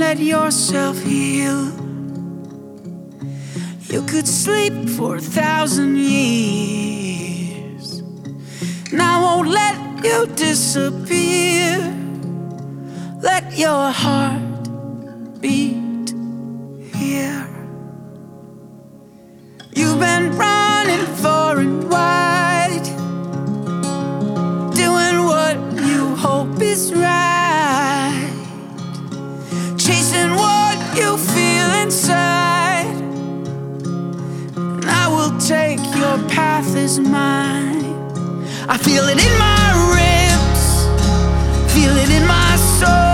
let yourself heal. You could sleep for 1,000 years, and I won't let you disappear. Let your heart beat here. You've been running far and wide, doing what you hope is right, chasing what you feel inside. And I will take your path as mine. I feel it in my ribs, feel it in my soul.